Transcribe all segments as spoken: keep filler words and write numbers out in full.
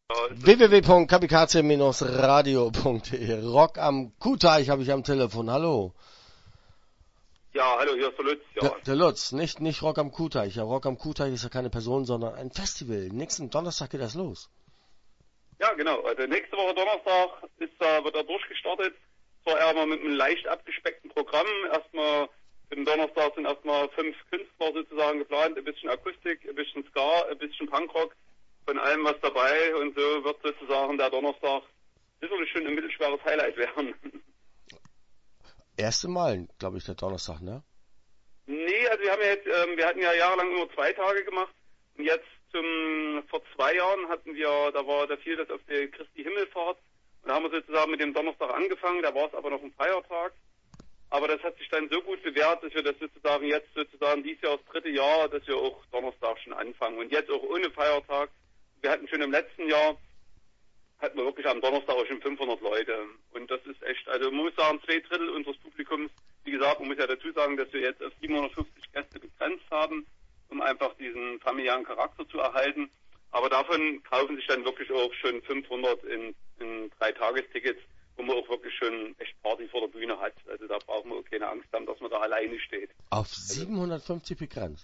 w w w punkt kamikaze radio punkt d e Rock am Kuhteich habe ich am Telefon. Hallo. Ja, hallo, hier ist der Lutz. Ja. Der, der Lutz, nicht, nicht Rock am Kuhteich. Ja, Rock am Kuhteich ist ja keine Person, sondern ein Festival. Nächsten Donnerstag geht das los. Ja, genau. Also nächste Woche Donnerstag ist, äh, wird er durchgestartet. Zwar eher mal mit einem leicht abgespeckten Programm. Erstmal für den Donnerstag sind erstmal fünf Künstler sozusagen geplant. Ein bisschen Akustik, ein bisschen Ska, ein bisschen Punkrock. Von allem was dabei. Und so wird sozusagen der Donnerstag sicherlich schon ein mittelschweres Highlight werden. Erste Mal, glaube ich, der Donnerstag, ne? Nee, also wir haben ja jetzt, ähm, wir hatten ja jahrelang nur zwei Tage gemacht. Und jetzt zum, vor zwei Jahren hatten wir, da war, da fiel das auf die Christi Himmelfahrt. Und da haben wir sozusagen mit dem Donnerstag angefangen, da war es aber noch ein Feiertag. Aber das hat sich dann so gut bewährt, dass wir das sozusagen jetzt sozusagen dieses Jahr das dritte Jahr, dass wir auch Donnerstag schon anfangen. Und jetzt auch ohne Feiertag. Wir hatten schon im letzten Jahr, hatten wir wirklich am Donnerstag auch schon fünfhundert Leute. Und das ist echt, also man muss sagen, zwei Drittel unseres Publikums, wie gesagt, man muss ja dazu sagen, dass wir jetzt auf siebenhundertfünfzig Gäste begrenzt haben, um einfach diesen familiären Charakter zu erhalten. Aber davon kaufen sich dann wirklich auch schon fünfhundert in, in drei Tagestickets, wo man auch wirklich schon echt Party vor der Bühne hat. Also da brauchen wir auch keine Angst haben, dass man da alleine steht. Auf siebenhundertfünfzig begrenzt?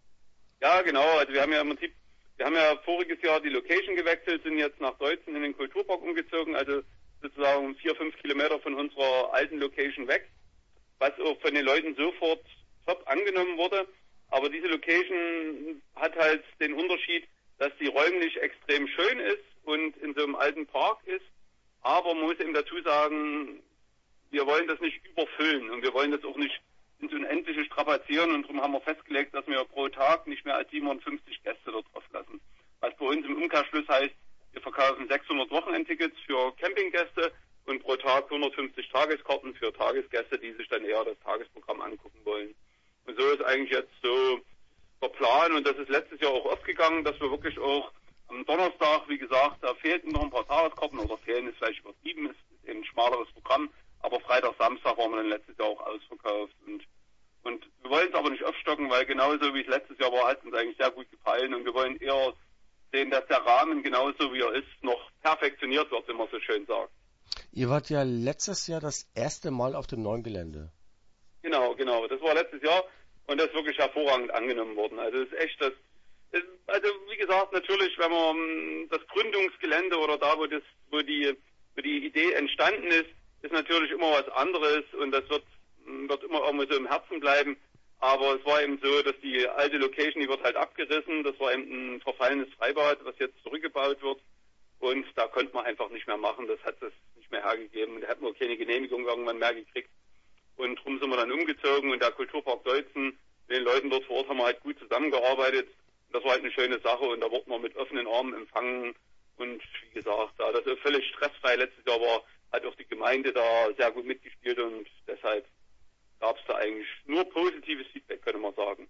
Ja, genau. Also wir haben ja im Prinzip, wir haben ja voriges Jahr die Location gewechselt, sind jetzt nach Deutzen in den Kulturpark umgezogen, also sozusagen vier, fünf Kilometer von unserer alten Location weg, was auch von den Leuten sofort top angenommen wurde. Aber diese Location hat halt den Unterschied, dass die räumlich extrem schön ist und in so einem alten Park ist. Aber man muss eben dazu sagen, wir wollen das nicht überfüllen und wir wollen das auch nicht ins Unendliche strapazieren. Und darum haben wir festgelegt, dass wir pro Tag nicht mehr als siebenhundertfünfzig Gäste dort drauf lassen. Was bei uns im Umkehrschluss heißt, wir verkaufen sechshundert Wochenendtickets für Campinggäste und pro Tag hundertfünfzig Tageskarten für Tagesgäste, die sich dann eher das Tagesprogramm angucken wollen. Und so ist eigentlich jetzt so der Plan und das ist letztes Jahr auch aufgegangen, dass wir wirklich auch am Donnerstag, wie gesagt, da fehlten noch ein paar Tageskarten oder fehlen ist vielleicht übertrieben, ist, ist eben ein schmaleres Programm, aber Freitag, Samstag waren wir dann letztes Jahr auch ausverkauft und und wir wollen es aber nicht aufstocken, weil genauso wie es letztes Jahr war, hat es uns eigentlich sehr gut gefallen und wir wollen eher sehen, dass der Rahmen genauso wie er ist, noch perfektioniert wird, wie man so schön sagt. Ihr wart ja letztes Jahr das erste Mal auf dem neuen Gelände. Genau, genau. Das war letztes Jahr und das ist wirklich hervorragend angenommen worden. Also es ist echt das, ist, also wie gesagt, natürlich, wenn man das Gründungsgelände oder da, wo das, wo die, wo die Idee entstanden ist, ist natürlich immer was anderes und das wird, wird immer irgendwie so im Herzen bleiben. Aber es war eben so, dass die alte Location, die wird halt abgerissen. Das war eben ein verfallenes Freibad, was jetzt zurückgebaut wird. Und da konnte man einfach nicht mehr machen. Das hat es nicht mehr hergegeben. Da hatten wir keine Genehmigung irgendwann mehr gekriegt. Und darum sind wir dann umgezogen. Und der Kulturpark Deutzen, mit den Leuten dort vor Ort haben wir halt gut zusammengearbeitet. Und das war halt eine schöne Sache. Und da wurden wir mit offenen Armen empfangen. Und wie gesagt, da das völlig stressfrei letztes Jahr war, hat auch die Gemeinde da sehr gut mitgespielt. Und deshalb gab es da eigentlich nur positives Feedback, könnte man sagen.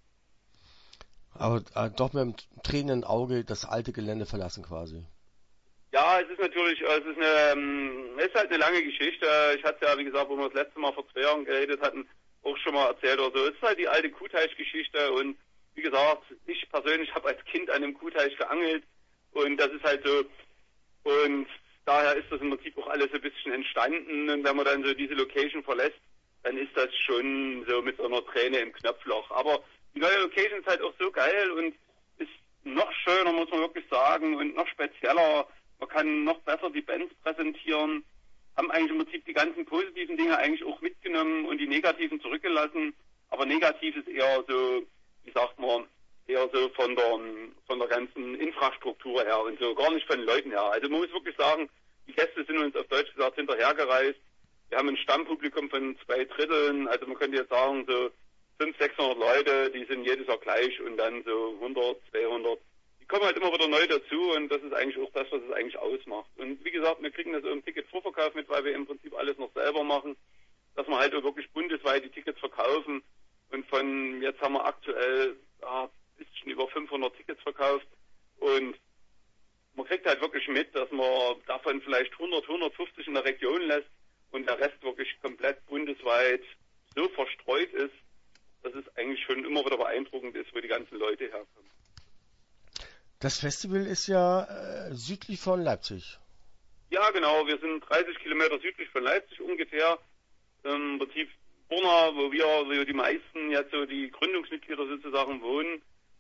Aber äh, doch mit einem tränenden Auge das alte Gelände verlassen quasi. Ja, es ist natürlich, es ist eine, es ist halt eine lange Geschichte. Ich hatte ja, wie gesagt, wo wir das letzte Mal vor zwei Jahren geredet hatten, auch schon mal erzählt oder so. Es ist halt die alte Kuhteich-Geschichte und wie gesagt, ich persönlich habe als Kind an einem Kuhteich geangelt und das ist halt so und daher ist das im Prinzip auch alles so ein bisschen entstanden und wenn man dann so diese Location verlässt, dann ist das schon so mit so einer Träne im Knopfloch. Aber die neue Location ist halt auch so geil und ist noch schöner, muss man wirklich sagen, und noch spezieller. Man kann noch besser die Bands präsentieren, haben eigentlich im Prinzip die ganzen positiven Dinge eigentlich auch mitgenommen und die negativen zurückgelassen. Aber negativ ist eher so, wie sagt man, eher so von der, von der ganzen Infrastruktur her und so, gar nicht von den Leuten her. Also man muss wirklich sagen, die Gäste sind uns auf Deutsch gesagt hinterhergereist. Wir haben ein Stammpublikum von zwei Dritteln, also man könnte jetzt sagen, so fünfhundert, sechshundert Leute, die sind jedes Jahr gleich und dann so hundert, zweihundert. Die kommen halt immer wieder neu dazu und das ist eigentlich auch das, was es eigentlich ausmacht. Und wie gesagt, wir kriegen das im Ticketvorverkauf mit, weil wir im Prinzip alles noch selber machen, dass wir halt auch wirklich bundesweit die Tickets verkaufen und von, jetzt haben wir aktuell ja, ein bisschen über fünfhundert Tickets verkauft und man kriegt halt wirklich mit, dass man davon vielleicht hundert, hundertfünfzig in der Region lässt und der Rest wirklich komplett bundesweit so verstreut ist, dass es eigentlich schon immer wieder beeindruckend ist, wo die ganzen Leute herkommen. Das Festival ist ja äh, südlich von Leipzig. Ja, genau. Wir sind dreißig Kilometer südlich von Leipzig ungefähr. Im Prinzip Borna, wo wir, wo die meisten jetzt so die Gründungsmitglieder sozusagen wohnen,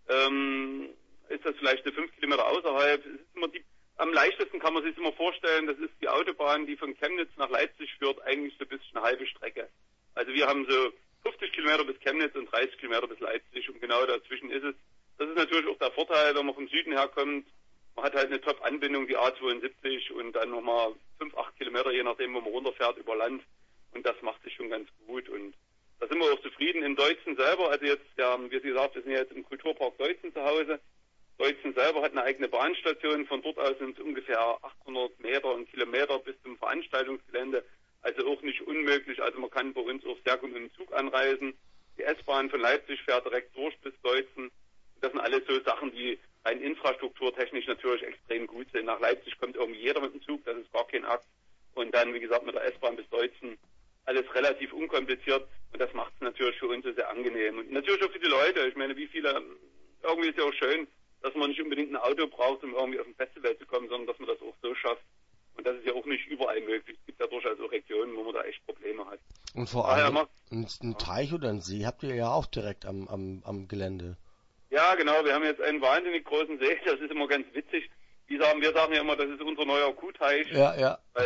ähm, ist das vielleicht eine fünf Kilometer außerhalb. Es ist immer die, am leichtesten kann man sich immer vorstellen, das ist die Autobahn, die von Chemnitz nach Leipzig führt, eigentlich so ein bisschen eine halbe Strecke. Also wir haben so fünfzig Kilometer bis Chemnitz und dreißig Kilometer bis Leipzig und genau dazwischen ist es. Das ist natürlich auch der Vorteil, wenn man vom Süden herkommt. Man hat halt eine Top-Anbindung, die A zweiundsiebzig und dann nochmal fünf, acht Kilometer, je nachdem, wo man runterfährt, über Land. Und das macht sich schon ganz gut. Und da sind wir auch zufrieden. In Deutzen selber, also jetzt, ja, wie gesagt, wir sind jetzt im Kulturpark Deutzen zu Hause. Deutzen selber hat eine eigene Bahnstation. Von dort aus sind es ungefähr achthundert Meter und Kilometer bis zum Veranstaltungsgelände. Also auch nicht unmöglich. Also man kann bei uns auch sehr gut mit dem Zug anreisen. Die S-Bahn von Leipzig fährt direkt durch bis Deutzen. Das sind alles so Sachen, die rein infrastrukturtechnisch natürlich extrem gut sind. Nach Leipzig kommt irgendwie jeder mit dem Zug, das ist gar kein Akt. Und dann, wie gesagt, mit der S-Bahn bis Deutzen alles relativ unkompliziert. Und das macht es natürlich für uns sehr angenehm. Und natürlich auch für die Leute. Ich meine, wie viele, irgendwie ist ja auch schön, dass man nicht unbedingt ein Auto braucht, um irgendwie auf ein Festival zu kommen, sondern dass man das auch so schafft. Und das ist ja auch nicht überall möglich. Es gibt ja durchaus auch Regionen, wo man da echt Probleme hat. Und vor allem einen, einen Teich oder einen See habt ihr ja auch direkt am, am, am Gelände. Ja, genau. Wir haben jetzt einen wahnsinnig großen See. Das ist immer ganz witzig. Die sagen, wir sagen ja immer, das ist unser neuer Kuhteich. Ja, ja. Weil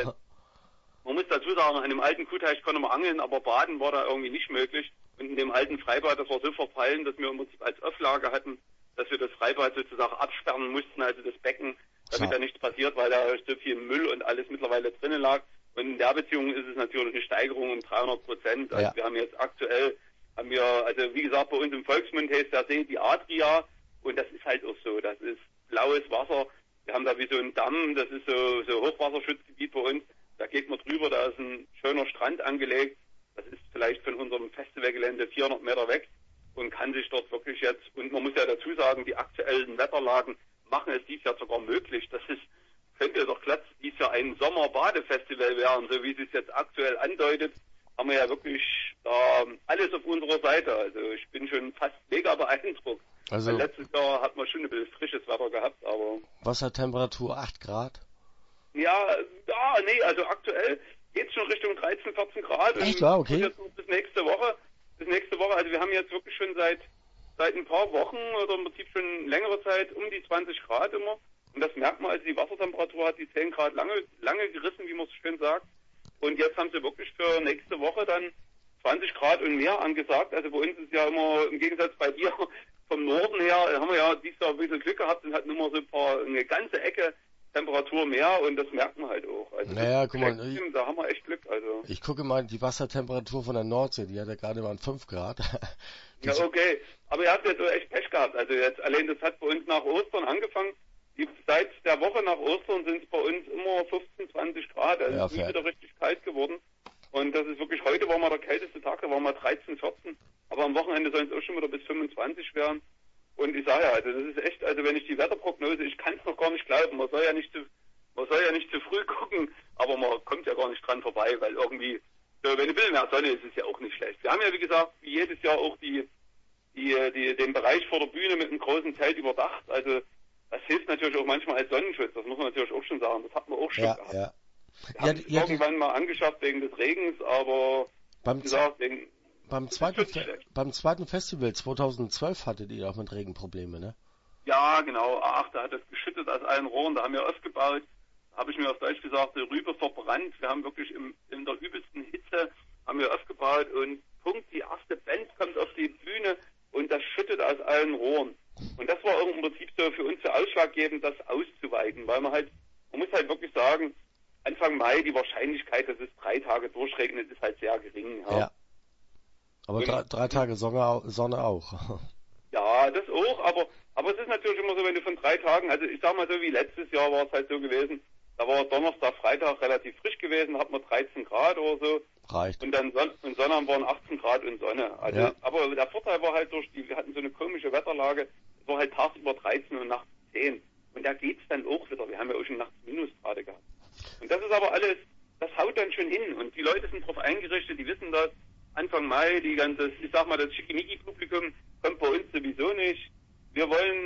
man muss dazu sagen, an einem alten Kuhteich konnte man angeln, aber baden war da irgendwie nicht möglich. Und in dem alten Freibad, das war so verfallen, dass wir im Prinzip als Auflage hatten, dass wir das Freibad sozusagen absperren mussten, also das Becken, damit da nichts passiert, weil da so viel Müll und alles mittlerweile drinnen lag. Und in der Beziehung ist es natürlich eine Steigerung um dreihundert Prozent. Also ja. Wir haben jetzt aktuell, haben wir, also wie gesagt, bei uns im Volksmund heißt der See die Adria. Und das ist halt auch so, das ist blaues Wasser. Wir haben da wie so einen Damm, das ist so, so Hochwasserschutzgebiet bei uns. Da geht man drüber, da ist ein schöner Strand angelegt. Das ist vielleicht von unserem Festivalgelände vierhundert Meter weg und kann sich dort wirklich jetzt, und man muss ja dazu sagen, die aktuellen Wetterlagen machen es dies Jahr sogar möglich. Das ist, könnte doch glatt dies Jahr ein Sommerbadefestival werden, so wie es sich jetzt aktuell andeutet, haben wir ja wirklich da alles auf unserer Seite. Also ich bin schon fast mega beeindruckt. Also weil letztes Jahr hat man schon ein bisschen frisches Wetter gehabt, aber... Wassertemperatur acht Grad? Ja, ja, nee, also aktuell geht es schon Richtung dreizehn, vierzehn Grad. Echt, ja, okay. Und jetzt noch bis nächste Woche. Bis nächste Woche, also wir haben jetzt wirklich schon seit seit ein paar Wochen oder im Prinzip schon längere Zeit um die zwanzig Grad immer. Und das merkt man, also die Wassertemperatur hat die zehn Grad lange, lange gerissen, wie man so schön sagt. Und jetzt haben sie wirklich für nächste Woche dann zwanzig Grad und mehr angesagt. Also bei uns ist ja immer, im Gegensatz bei dir, vom Norden her, haben wir ja dieses Jahr ein bisschen Glück gehabt und hatten immer so ein paar, eine ganze Ecke Temperatur mehr und das merkt man halt auch. Also naja, guck mal, ich, da haben wir echt Glück. Also ich gucke mal die Wassertemperatur von der Nordsee, die hat ja gerade mal fünf Grad. Ja, okay. Aber ihr habt jetzt echt Pech gehabt. Also jetzt allein das hat bei uns nach Ostern angefangen. Die, seit der Woche nach Ostern sind es bei uns immer fünfzehn, zwanzig Grad. Also ja, es ist wieder richtig kalt geworden. Und das ist wirklich, heute war mal der kälteste Tag, da waren wir dreizehn, vierzehn. Aber am Wochenende sollen es auch schon wieder bis fünfundzwanzig werden. Und ich sage ja, also das ist echt, also wenn ich die Wetterprognose, ich kann es noch gar nicht glauben, man soll ja nicht zu, man soll ja nicht zu früh gucken, aber man kommt ja gar nicht dran vorbei, weil irgendwie, so, wenn ein bisschen mehr Sonne ist, ist ja auch nicht schlecht. Wir haben ja, wie gesagt, wie jedes Jahr auch die, die, die, den Bereich vor der Bühne mit einem großen Zelt überdacht, also das hilft natürlich auch manchmal als Sonnenschutz, das muss man natürlich auch schon sagen, das hat man auch schon ja, gehabt. Ja. Wir haben es ja, irgendwann mal angeschafft wegen des Regens, aber beim wie gesagt, wegen, Beim zweiten, Fe- beim zweiten Festival zweitausendzwölf hattet ihr auch mit Regenprobleme, ne? Ja, genau. Ach, da hat es geschüttet aus allen Rohren. Da haben wir aufgebaut. Da habe ich mir auf Deutsch gesagt, die Rübe verbrannt. Wir haben wirklich im, in der übelsten Hitze haben wir aufgebaut und Punkt, die erste Band kommt auf die Bühne und das schüttet aus allen Rohren. Und das war im Prinzip so für uns so ausschlaggebend, das auszuweiten, weil man halt, man muss halt wirklich sagen, Anfang Mai die Wahrscheinlichkeit, dass es drei Tage durchregnet, ist halt sehr gering. Ja. ja. Aber drei, drei Tage Sonne, Sonne auch. Ja, das auch, aber aber es ist natürlich immer so, wenn du von drei Tagen, also ich sag mal so wie letztes Jahr war es halt so gewesen, da war Donnerstag, Freitag relativ frisch gewesen, da hat man dreizehn Grad oder so. Reicht. Und dann Son- und Sonnabend waren achtzehn Grad und Sonne. Also, ja. Aber der Vorteil war halt durch die, wir hatten so eine komische Wetterlage, es war halt tagsüber dreizehn und nachts zehn. Und da geht's dann auch wieder, wir haben ja auch schon nachts Minusgrade gehabt. Und das ist aber alles, das haut dann schon hin und die Leute sind drauf eingerichtet, die wissen das. Anfang Mai, die ganze, ich sag mal, das Schickimicki-Publikum kommt bei uns sowieso nicht. Wir wollen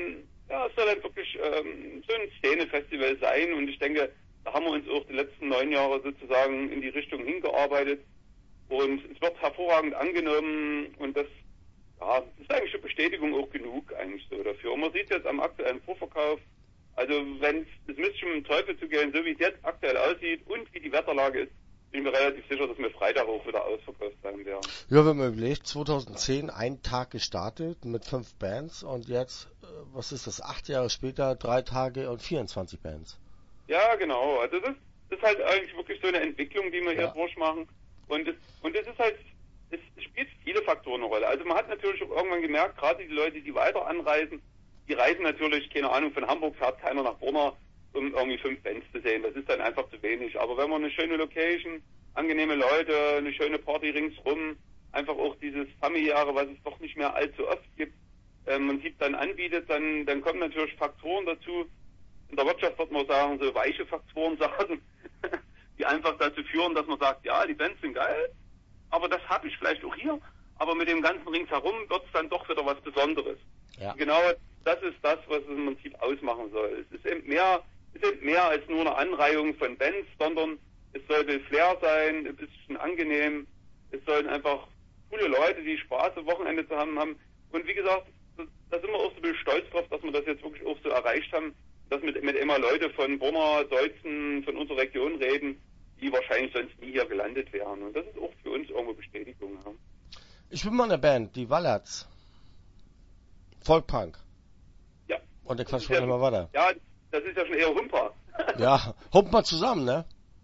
ja, es soll halt wirklich ähm, so ein Szene-Festival sein und ich denke, da haben wir uns auch die letzten neun Jahre sozusagen in die Richtung hingearbeitet und es wird hervorragend angenommen und das, ja, das ist eigentlich eine Bestätigung auch genug eigentlich so dafür. Und man sieht jetzt am aktuellen Vorverkauf, also wenn es müsste schon mit dem Teufel zugehen, so wie es jetzt aktuell aussieht und wie die Wetterlage ist, bin ich mir relativ sicher, dass wir Freitag auch wieder ausverkauft sein werden. Ja, wenn man überlegt, zweitausendzehn einen Tag gestartet mit fünf Bands und jetzt, äh, was ist das, acht Jahre später, drei Tage und vierundzwanzig Bands. Ja, genau. Also das, das ist halt eigentlich wirklich so eine Entwicklung, die wir Ja. hier durchmachen. Und das, und das ist halt, es spielt viele Faktoren eine Rolle. Also man hat natürlich auch irgendwann gemerkt, gerade die Leute, die weiter anreisen, die reisen natürlich, keine Ahnung, von Hamburg fährt keiner nach Brunner, um irgendwie fünf Bands zu sehen. Das ist dann einfach zu wenig. Aber wenn man eine schöne Location, angenehme Leute, eine schöne Party ringsrum, einfach auch dieses familiäre, was es doch nicht mehr allzu oft gibt, äh, man sieht dann anbietet, dann, dann kommen natürlich Faktoren dazu. In der Wirtschaft wird man sagen, so weiche Faktoren sagen, die einfach dazu führen, dass man sagt, ja, die Bands sind geil, aber das habe ich vielleicht auch hier, aber mit dem ganzen ringsherum wird es dann doch wieder was Besonderes. Ja. Genau das ist das, was es im Prinzip ausmachen soll. Es ist eben mehr, es ist eben mehr als nur eine Anreihung von Bands, sondern es soll ein Flair sein, ein bisschen angenehm, es sollen einfach coole Leute, die Spaß am Wochenende zu haben haben. Und wie gesagt, da sind wir auch so ein bisschen stolz drauf, dass wir das jetzt wirklich auch so erreicht haben, dass mit, mit immer Leute von Brunner, Deutschen, von unserer Region reden, die wahrscheinlich sonst nie hier gelandet wären. Und das ist auch für uns irgendwo Bestätigung. Ja. Ich bin mal in der Band, die Wallerts. Folkpunk. Ja. Und der Das quatscht ist schon ja immer weiter. Ja, das ist ja schon eher Humper. Ja, humpt mal zusammen, ne?